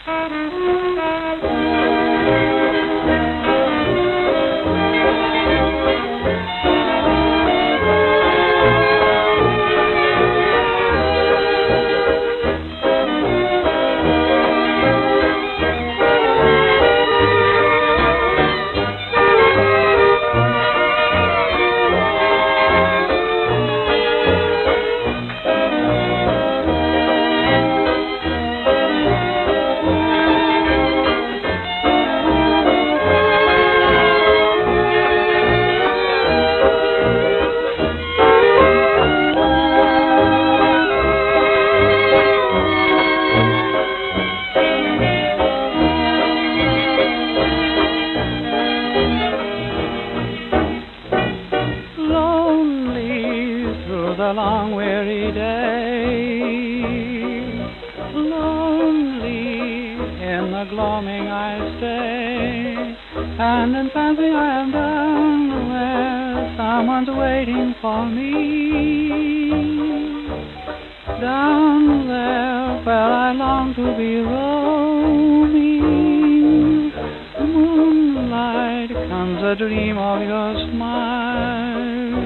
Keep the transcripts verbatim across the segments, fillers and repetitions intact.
The long weary day, lonely in the gloaming I stay, and in fancy I am down where someone's waiting for me, down there where I long to be roaming. Moonlight comes a dream of your smile.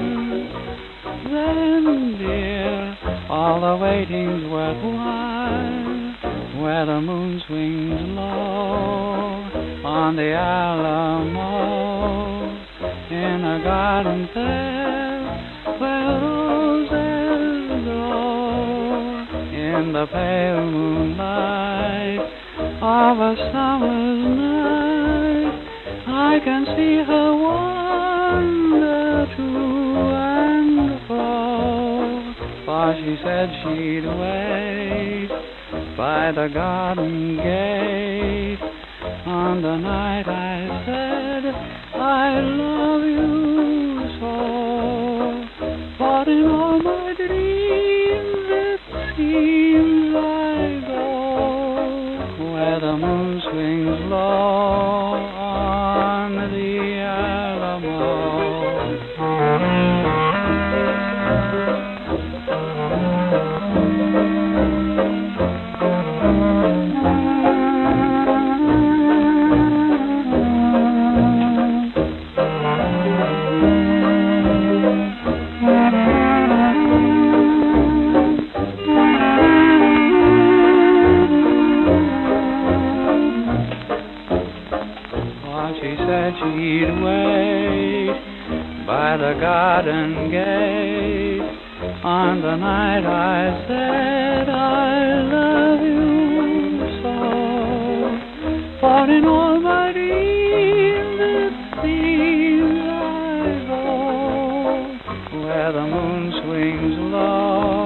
Then, dear, all the waiting's worthwhile, where the moon swings low on the Alamo, in a garden there where roses grow, in the pale moonlight of a summer's night. I can see her wander to and fro, for she said she'd wait by the garden gate on the night I said I love you so. For in all my dreams it seems I go where the moon swings low on the Alamo. She said she'd wait by the garden gate on the night I said I love you so. For in all my dreams it seems I go where the moon swings low